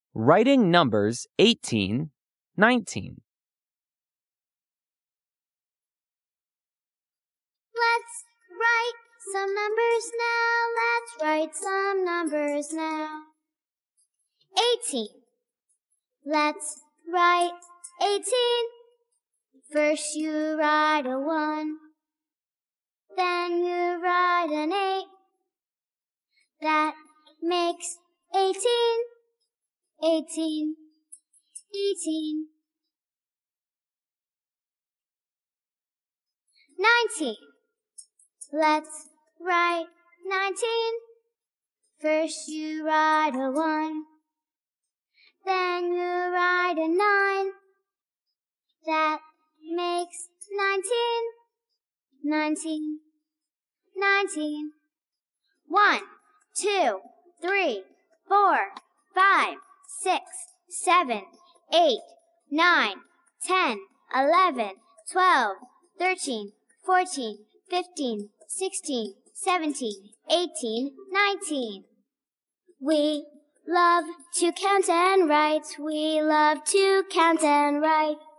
Writing numbers 18, 19. Let's write some numbers now. Let's write some numbers now. 18. Let's write 18. First you write a 1. Then you write an 8. That makes 18. 18. 18. 19. Let's write 19. First you write a 1. Then you write a 9. That makes 19. 19. 19. 1, 2, 3, 4, 5, 6, 7, 8, 9, 10, 11, 12, 13, 14, 15, 16, 17, 18, 19. We love to count and write. We love to count and write.